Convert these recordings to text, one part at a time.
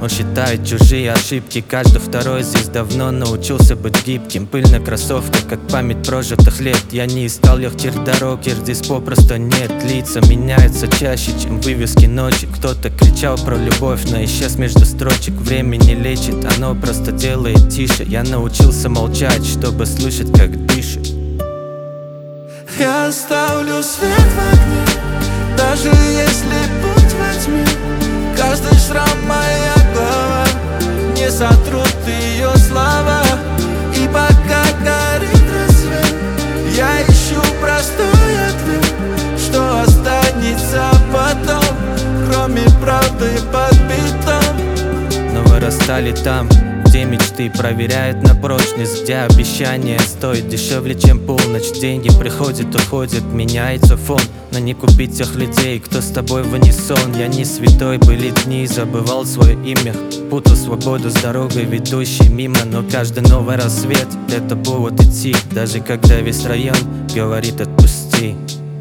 Он считает чужие ошибки, каждый второй здесь давно научился быть гибким. Пыль на кроссовках, как память прожитых лет. Я не искал легких дорог, их здесь попросту нет. Лица меняются чаще, чем вывески ночи. Кто-то кричал про любовь, но исчез между строчек. Время не лечит, оно просто делает тише. Я научился молчать, чтобы слышать, как дышит. Я оставлю свет в окне, даже если путь во тьме. Каждый шрам моя голова, не сотрут ее слова. И пока горит рассвет, я ищу простой ответ. Что останется потом, кроме правды под бетон? Но вырастали там, где мечты проверяют на прочность, где обещания стоят дешевле, чем полночь. Деньги приходят, уходят, меняется фон, но не купить тех людей, кто с тобой в унисон. Я не святой, были дни, забывал свое имя, путал свободу с дорогой, ведущей мимо. Но каждый новый рассвет — это повод идти, даже когда весь район говорит отпусти.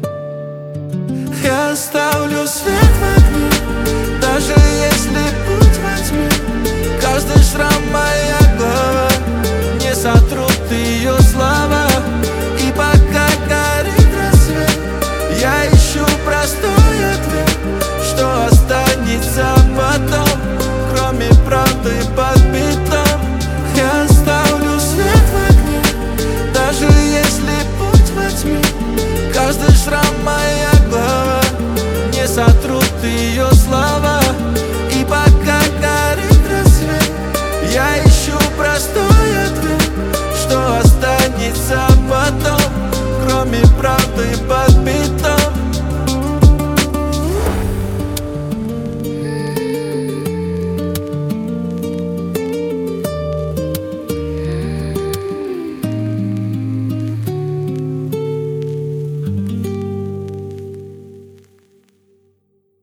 Я оставлю свет в окне, даже если путь во тьме. Каждый шрам моя голова, не сотрут ее слова. И пока горит рассвет, я ищу простой ответ. Что останется потом, кроме правды под бетон? Я оставлю свет в окне, даже если путь во тьме. Каждый шрам моя голова, не сотрут ее слова. И пока горит рассвет, я ищу простой ответ. Что останется потом, кроме правды под бетон?